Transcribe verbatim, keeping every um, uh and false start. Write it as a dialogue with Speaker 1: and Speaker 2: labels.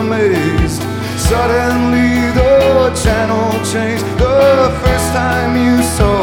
Speaker 1: amazed. Suddenly the channel changed. The first time you saw